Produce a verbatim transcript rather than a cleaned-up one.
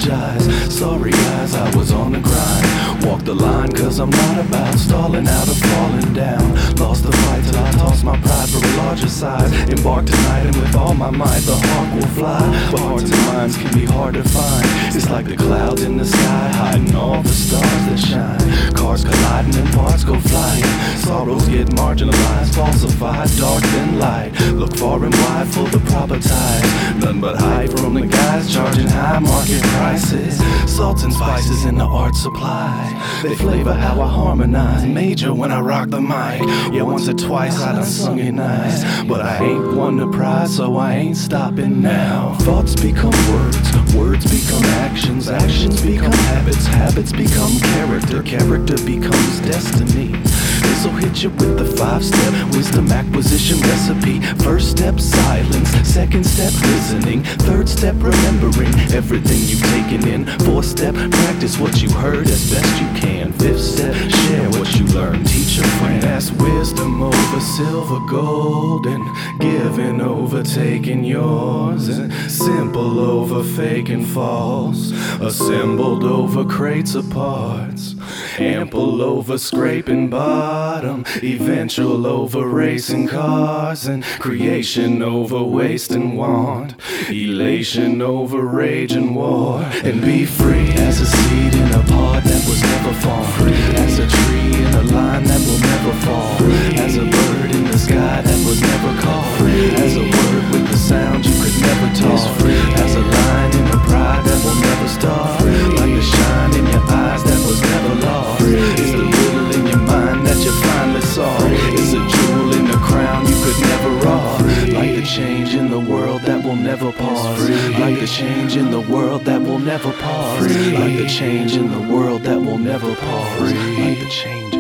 apologize. Sorry guys, I was on the grind. Walk the line cause I'm not about stalling out or falling down. Lost the fight till I tossed my pride for a larger size. Embark tonight and with all my might the hawk will fly. But hearts and minds can be hard to find. It's like the clouds in the sky hiding all the stars that shine. Cars colliding and parts go flying. Sorrows get marginalized, falsified, dark then light. Look far and wide for the proper tide. None but hype from the guys charging high market prices. Salts and spices in the art supply. They flavor how I harmonize. Major when I rock the mic. Yeah, once or twice I done sung it nice. But I ain't won the prize, so I ain't stopping now. Thoughts become words, words become actions, actions become habits, habits become character, character becomes destiny. This'll hit you with the five-step wisdom acquisition recipe. First step, silence. Second step, listening. Third step, remembering everything you've taken in. Fourth step, practice what you heard as best you can. Fifth step, share what you learned. Teach a friend. That's wisdom over silver, gold, and giving over taking yours, and simple over fake and false, assembled over crates of parts, ample over scraping bottom, eventual over racing cars, and creation over waste and want, elation over rage and war. And be free as a seed in a pod that was never formed, as a tree in a line that will never fall, as a bird in the sky that was never caught, as a word with the sound you could never talk, as a line in a pride that will never start, like the shine in your eyes that was never lost. It's the riddle in your mind that you finally saw. It's a jewel in the crown you could never rob. Like the change in the world that will never pause. Like the change in the world that will never pause. Like the change in the world that will never pause. Like the change